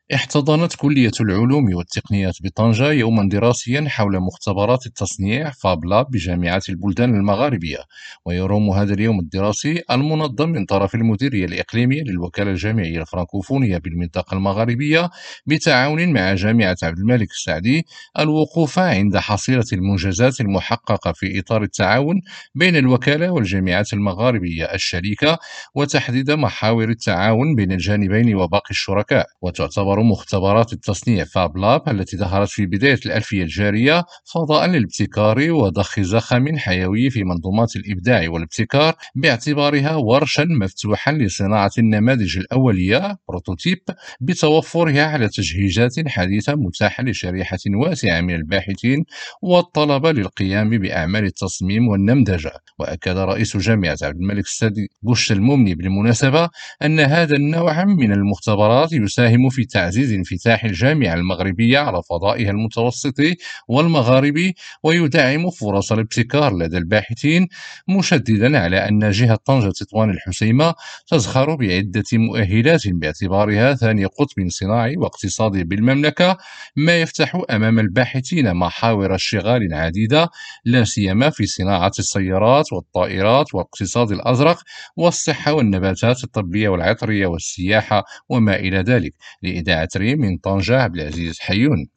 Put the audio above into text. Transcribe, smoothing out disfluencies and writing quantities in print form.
احتضنت كلية العلوم والتقنيات بطنجة يوما دراسيا حول مختبرات التصنيع فاب لاب بجامعة البلدان المغاربية. ويروم هذا اليوم الدراسي المنظم من طرف المديرية الإقليمية للوكالة الجامعية الفرنكوفونية بالمنطقة المغاربية بتعاون مع جامعة عبد الملك السعدي الوقوف عند حصيلة المنجزات المحققة في إطار التعاون بين الوكالة والجامعات المغاربية الشريكة، وتحديد محاور التعاون بين الجانبين وباقي الشركاء. وتعتبر مختبرات التصنيع فاب لاب التي ظهرت في بداية الألفية الجارية فضاء للابتكار وضخ زخم حيوي في منظومات الإبداع والابتكار، باعتبارها ورشا مفتوحا لصناعة النماذج الأولية بروتوتيب، بتوفرها على تجهيزات حديثة متاحة لشريحة واسعة من الباحثين والطلبة للقيام بأعمال التصميم والنمذجة. وأكد رئيس جامعة عبد الملك السادي بوش الممني بالمناسبة أن هذا النوع من المختبرات يساهم في تعزيز انفتاح الجامعة المغربية على فضائها المتوسط والمغاربي، ويدعم فرص الابتكار لدى الباحثين، مشددا على أن جهة طنجة تطوان الحسيمة تزخر بعدة مؤهلات باعتبارها ثاني قطب صناعي واقتصادي بالمملكة، ما يفتح أمام الباحثين محاور اشتغال عديدة، لا سيما في صناعة السيارات والطائرات والاقتصاد الأزرق والصحة والنباتات الطبية والعطرية والسياحة وما إلى ذلك. لإذاعة ريم من طنجة عبد العزيز حيون.